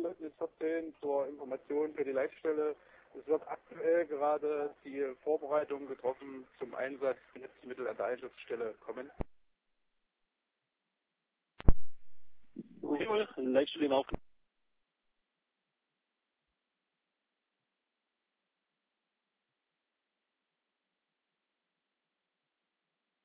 1914 zur Information für die Leitstelle. Es wird aktuell gerade die Vorbereitung getroffen zum Einsatz der Hilfsmittel an der Einsatzstelle kommen. Leitstelle in Aufgabe.